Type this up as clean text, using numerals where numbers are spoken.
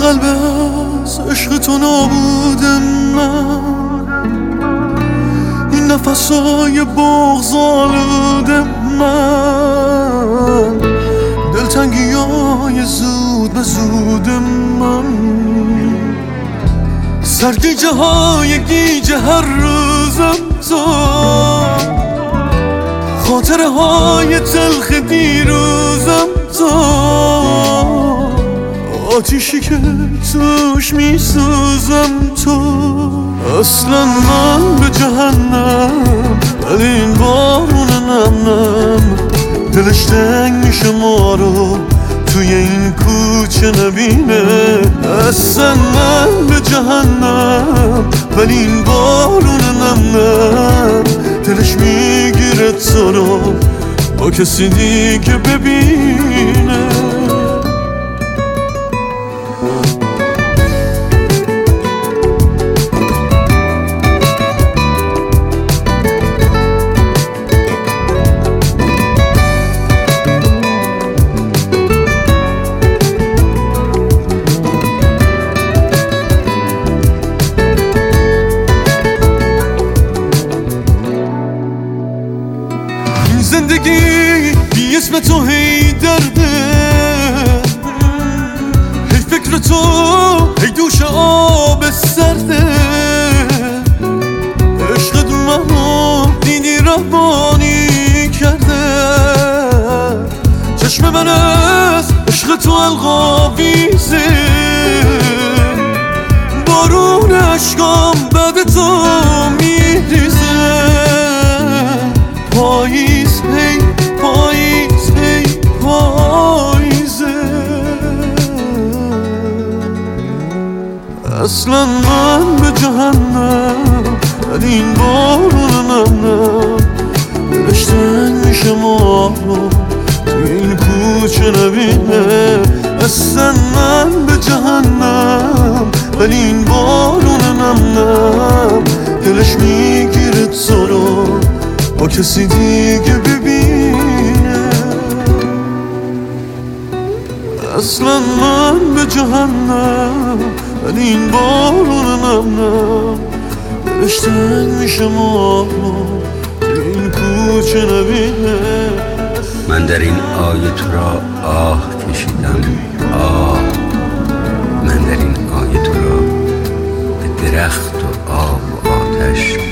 قلب از عشق تو نابودم من، این نفسای بغض آلودم من، دلتنگی های زود به زودم من، سرگیجه های گیجه هر روزم تو، خاطره های تلخ دیروزم تو، آتیشی که توش میسوزم تو. اصلا من به جهنم ولی این بارون نم نم، دلش تنگ میشه ما رو توی این کوچه نبینه. اصلا من به جهنم ولی این بارون نم نم، دلش میگیره تو رو با کسی دیگه ببینه. زندگی بی اسم تو هی درده، هی فکر تو هی دوش آب سرده، عشقت منو دیدی روانی کرده، چشم من از عشق تو القاویزه، بارون عشقام بعد تو میریزه. پاییز هی پاییز هی پاییزه، اصلا من به جهنم ولی این بارون نم نم، دلش تنگ میشه ما رو توی این کوچه نبینه. اصلا من به جهنم ولی این بارون نم نم، دلش میگیره تو رو با کسی دیگه ببینه. اصلا من به جهنم ولی این بارون نم نم، دلش تنگ میشه ما رو این کوچه نبینه. من در این آیه تو را آه کشیدم، آه، من در این آیه تو را به درخت و آب و آتش